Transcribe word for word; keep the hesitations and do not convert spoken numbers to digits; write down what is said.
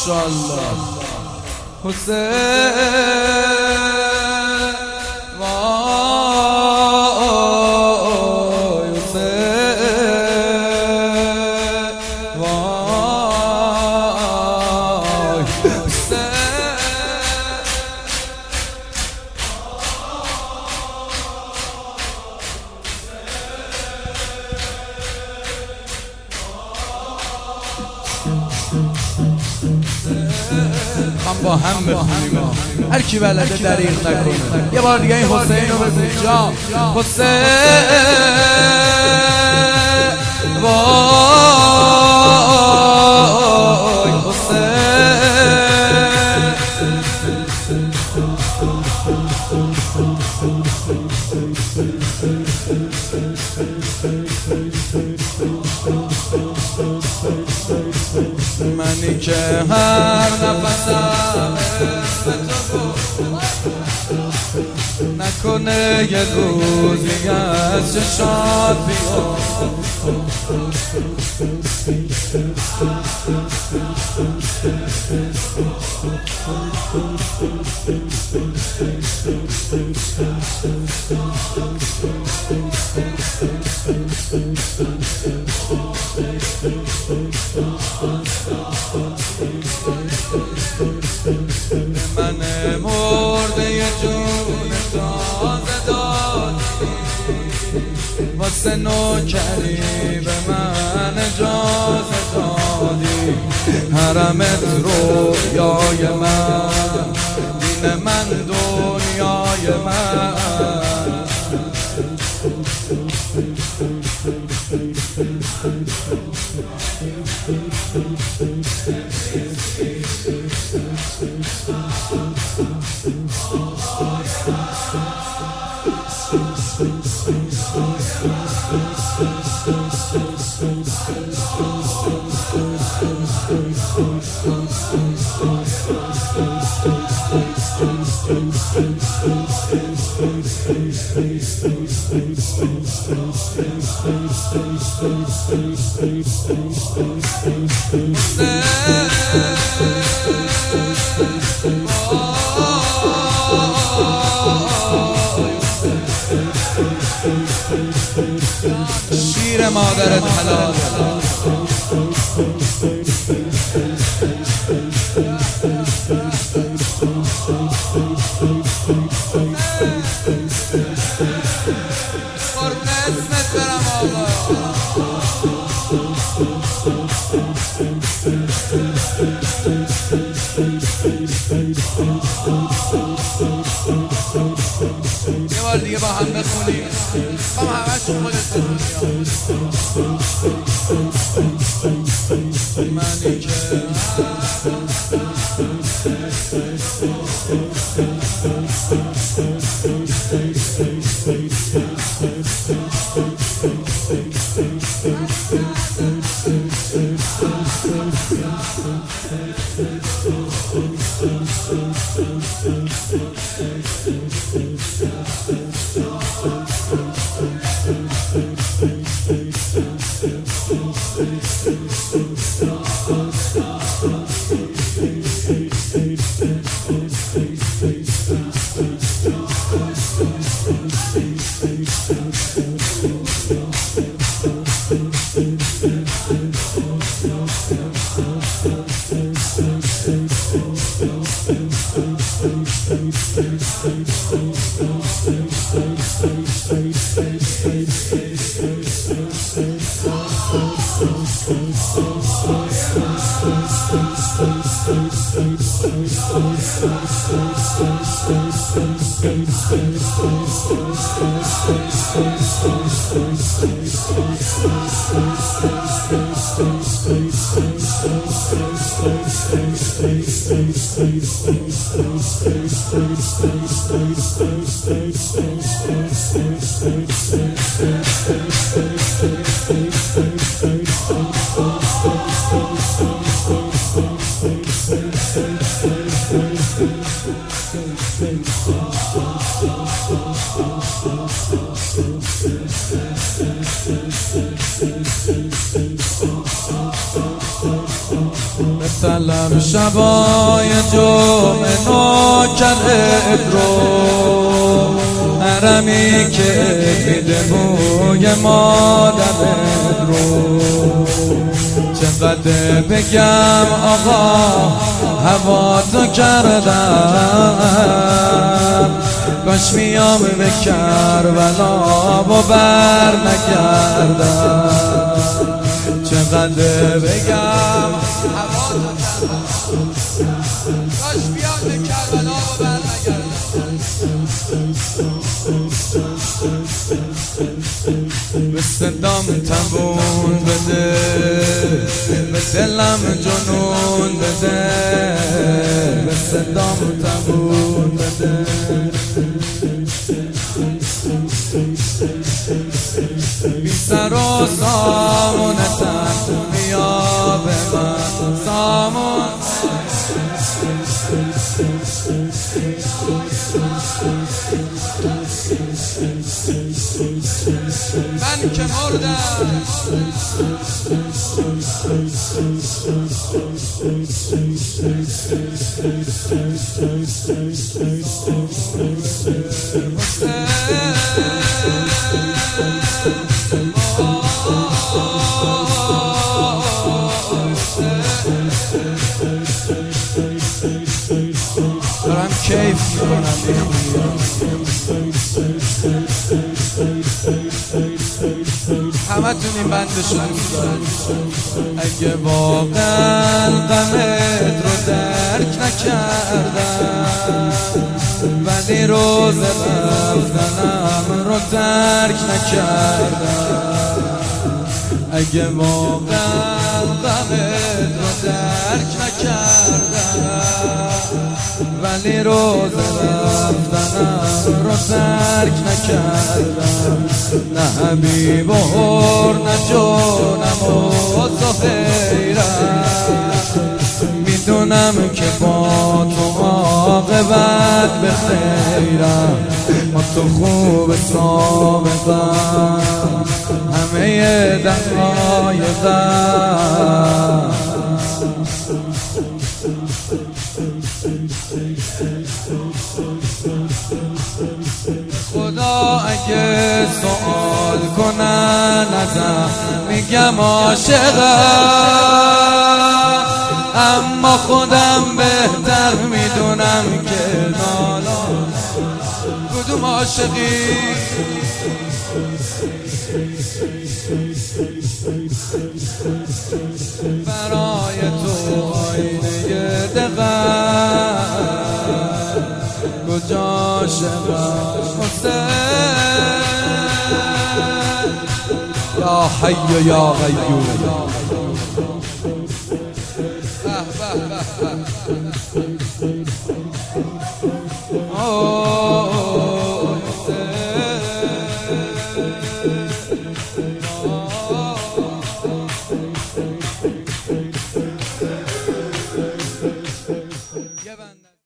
ماشاءالله حسین وای حسین وای حسین هم با هم بخونیم هر کی بلده دریغ نکنه. یه بار دیگه این حسین رو بگو جان حسین وای حسین منی که هر نفسم اسم تو نکنه یه روزی از چشات بیاد من مرده یه جون تازه دادی واسه نوکری به من اجازه دادی حرمت رویای من دین من دنیای من شیر مادرت حلال قربون اسمت برم آقا یه بار دیگه با هم بخونیم با همه شو خودت منی که مثلا شبای جمعه نوکرت رو حرمی که دیده بوی مادرت رو چقدر بگم آقا هوا تو کردم کاش میام به کربلا و بر نگردم چقدر بگم هوا تو کردم کاش بیام به کربلا و بر نگردم به صدام تبون بده به دلم جنون بده به صدام تبون بده بی سر و سامونتن بیا به من سامون من که مردم دارم کیف میکنم همه تون این بندشو دوست دارم اگه واقعا غمت رو درک نکردم ولی روز رفتنم رو درک نکردم اگه واقعا غمت رو درک نکردم ولی روز رفتنم رو درک نکردم نه حبیب و هر نه جونم و زهیرم میدونم که با تو عاقبت به خیرم ما تو خوب سابقم همه دقایقم خدا اگه سوال کنن ازم میگم عاشقم اما خودم بهتر میدونم که نالا کدوم عاشقی برای تو آینه دقیق کجا شبم حسین یا حی یا قیوم